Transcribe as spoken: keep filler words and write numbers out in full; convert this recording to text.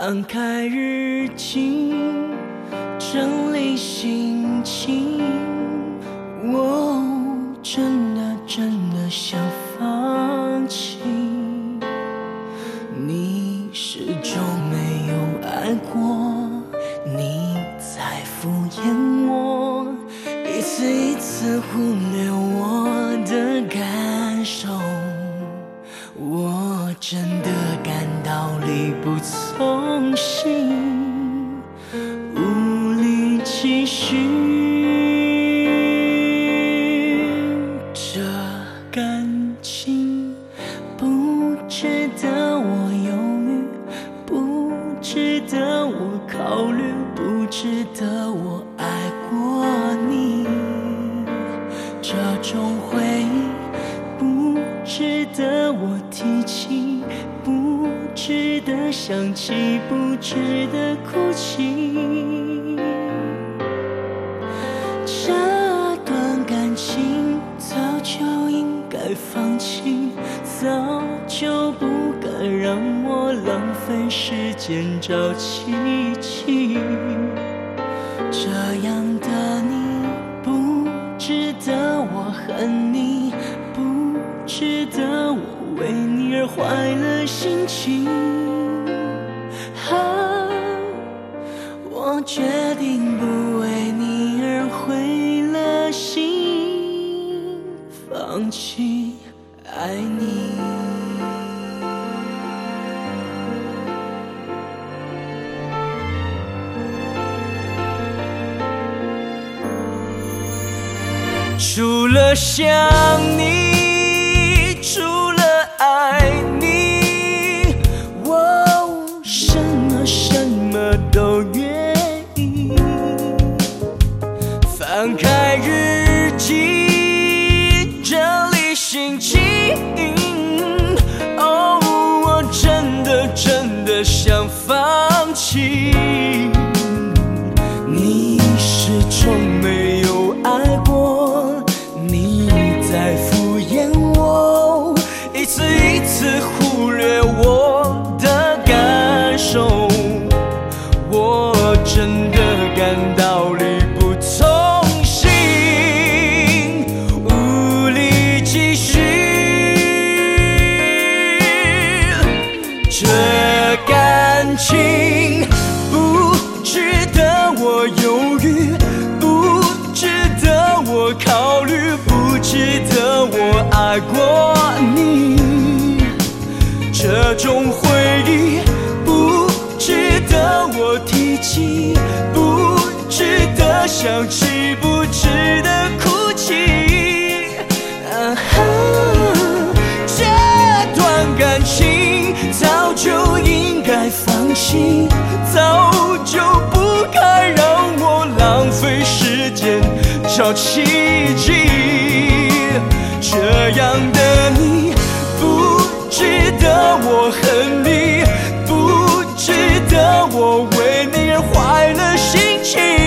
翻开日记，整理心情，我真的真的想放弃。你始终没有爱过，你在敷衍我，一次一次忽略我的感受，我真的感到力不从心，无力继续。这感情不值得我犹豫，不值得我考虑，不值得我爱过你。这种回忆不值得我提起，不值得想起，不值得哭泣。这段感情早就应该放弃，早就不该让我浪费时间找奇迹。这样的你不值得我恨你，不值得我为你而坏了心情。啊，我决定不为你而灰了心，放弃爱你。除了想你，除了爱你，我什么什么都愿意。翻开日记，整理心情，哦，我真的真的想放弃。你始终没有爱过，你在敷衍我，一次一次忽略我的感受，我真的感到力不从心，无力继续。这感情不值得我犹豫，不值得我考虑，不值得我爱过你。这种回忆不值得我提起，不值得想起，不值得哭泣。啊哈，这段感情早就应该放弃，早就不该让我浪费时间找奇迹。这样的你不值得我恨你，不值得我为你而坏了心情。